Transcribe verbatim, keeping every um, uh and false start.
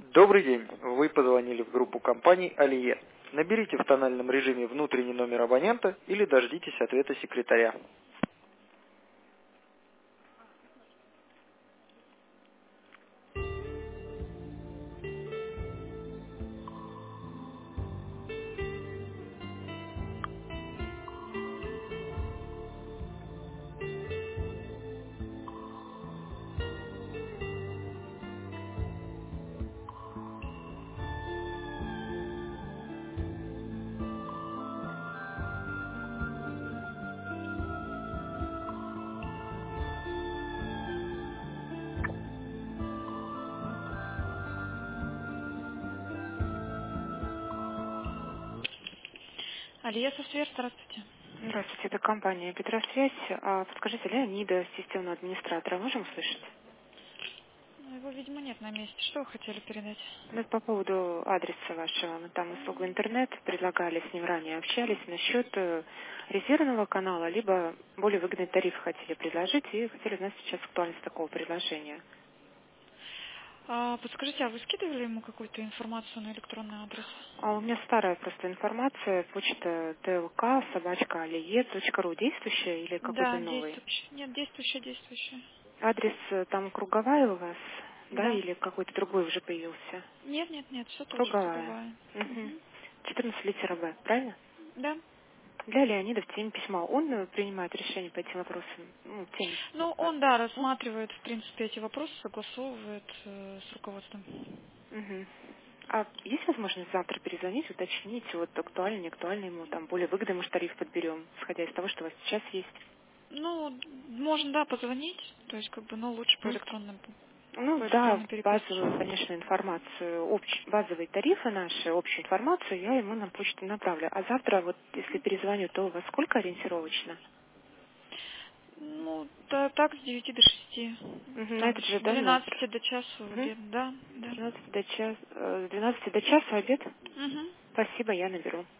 Добрый день. Вы позвонили в группу компаний «Алие». Наберите в тональном режиме внутренний номер абонента или дождитесь ответа секретаря. Алия Софтвер, здравствуйте. Здравствуйте, это компания Петросвязь. А, подскажите, Леонида, системного администратора, можем услышать? Ну, его, видимо, нет на месте. Что вы хотели передать? Ну, это по поводу адреса вашего. Мы там услугу интернет предлагали, с ним ранее общались насчет э, резервного канала, либо более выгодный тариф хотели предложить и хотели знать сейчас актуальность такого предложения. А, подскажите, а вы скидывали ему какую-то информацию на электронный адрес? А у меня старая просто информация, почта тлк собачка алие точка ру, действующая или какой-то Да, новый? действующий. Нет, действующий, действующий. Адрес э, там круговая у вас, да, Да. или какой-то другой уже появился? Нет, нет, нет, все тоже Круговая. круговая. Угу. Угу. четырнадцать литера Б, правильно? Да. Для Леонида в теме письма. Он э, принимает решение по этим вопросам. Ну, тем. Ну, он, да, рассматривает, в принципе, эти вопросы, согласовывает э, с руководством. Угу. А есть возможность завтра перезвонить, уточнить, вот актуально, не актуально ему, там более выгодный, может, тариф подберем, исходя из того, что у вас сейчас есть? Ну, можно, да, позвонить, то есть, как бы, но лучше по М? электронным, Ну по да, электронной переписке. базовую, конечно, информацию, общ, базовые тарифы наши, общую информацию я ему на почту направлю. А завтра, вот если перезвоню, то у вас сколько ориентировочно? Ну, да, так, с девяти до шести. Угу, на Там, этот же, с да, номер? двенадцати до часу в Угу. обед. Да, С да. двенадцати до час, э, с двенадцати до часа обед? Угу. Спасибо, я наберу.